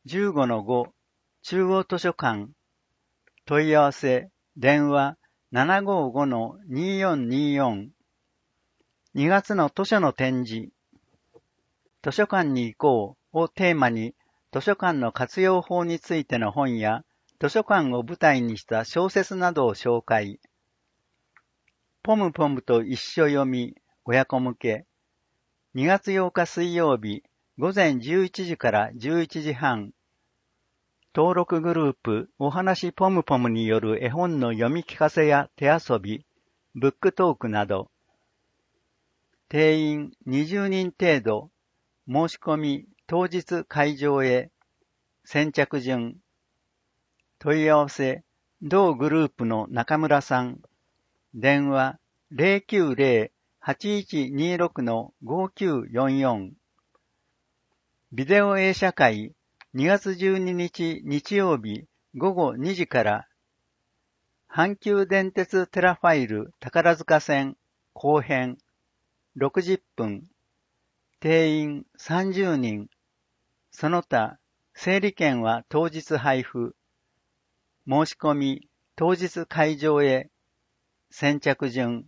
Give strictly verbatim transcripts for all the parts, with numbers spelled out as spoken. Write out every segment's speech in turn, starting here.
じゅうごのご 中央図書館問い合わせ電話 ななごーごのにーよんにーよん にがつの図書の展示図書館に行こうをテーマに図書館の活用法についての本や図書館を舞台にした小説などを紹介。ポムポムと一緒読み親子向けにがつようか水曜日午前じゅういちじからじゅういちじはん登録グループお話ポムポムによる絵本の読み聞かせや手遊び、ブックトークなど定員にじゅうにん程度申し込み当日会場へ先着順問い合わせ同グループの中村さん電話 ゼロきゅうゼロ はちいちにろく ごきゅうよんよんビデオ映写会にがつじゅうににち日曜日午後にじから阪急電鉄テラファイル宝塚線後編ろくじゅっぷん定員さんじゅうにんその他整理券は当日配布申し込み当日会場へ先着順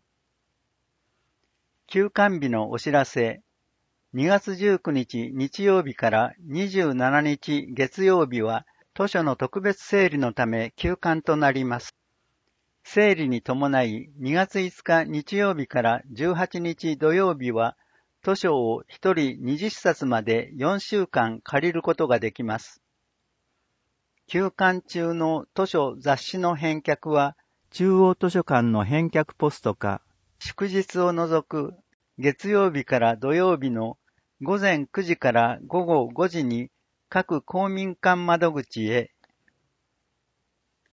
休館日のお知らせにがつじゅうくにち日曜日からにじゅうしちにち月曜日は図書の特別整理のため休館となります。整理に伴いにがついつか日曜日からじゅうはちにち土曜日は図書をひとりにじゅっさつまでよんしゅうかん借りることができます。休館中の図書雑誌の返却は中央図書館の返却ポストか祝日を除く月曜日から土曜日の午前くじから午後ごじに各公民館窓口へ